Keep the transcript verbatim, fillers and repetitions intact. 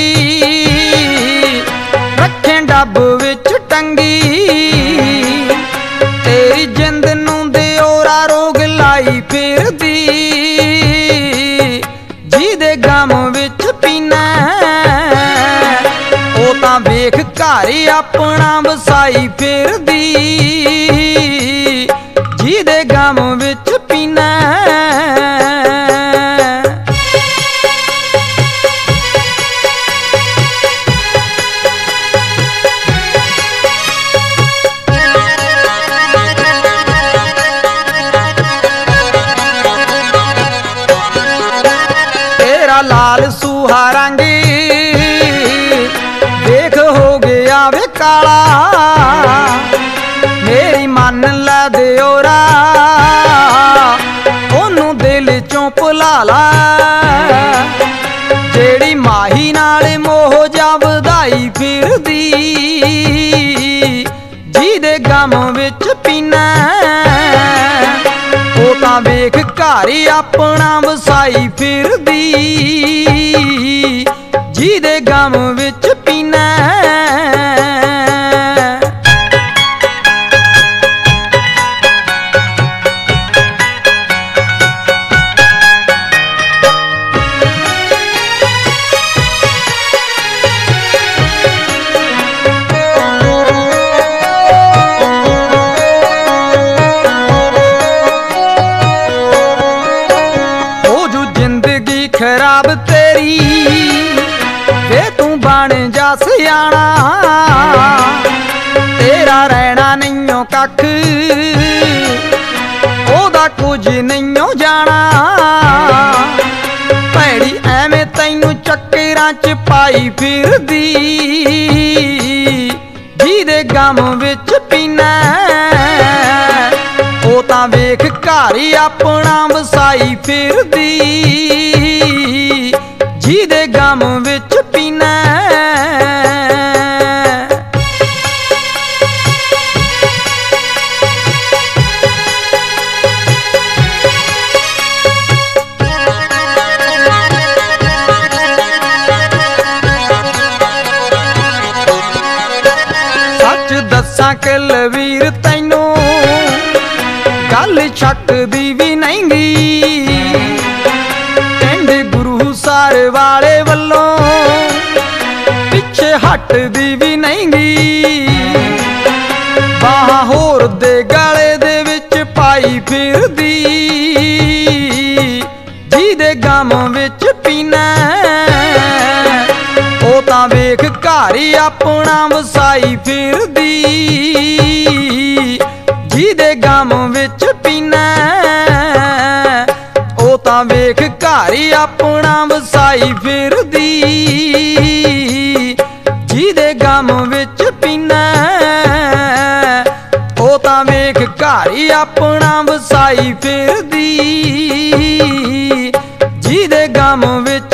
रखे डब विच टंगी। तेरी जिंद नूं दिओरा रोग लाई फिरदी, जिहदे गम विच पीना ओ तां वेख घर अपना वसाई फिरदी, जिहदे गम विच पीना। लाल सूहा रंग देख हो गया वे काला, मेरी मन लै दिओरा ओनू दिल चों भुला ला। जेड़ी माही नाल मोह जा वधाई फिरदी, जिहदे गम विच पीना ओ तां वेख घर अपना वसाई फिरदी, जिहदे गम विच पीना। खराब तेरी वे तू बन जा सियाणा, तेरा रहना नहींओ कख ओदा कुछ नहींओ जाना। भैड़ी एवें तैनू चक्करां च पाई फिरदी, जिहदे गम विच पीना ओ तां वेख घर अपना वसाई फिरदी, जिहदे गम विच पीना। सच दस्सां कलवीर तैनू गल छकदी भी नहींगी, सार वाले वल्लों पिछे हटदी भी नहींगी। बाह होर दे गले दे विच पाई फिरदी, जिहदे गम विच पीना ओ तां वेख घर अपना वसाई फिरदी, जिहदे गम विच पीना ओ तां वेख घर अपना वसाई फिरदी, जिहदे गम विच पीना ओ तां वेख घर अपना वसाई फिरदी, जिहदे गम विच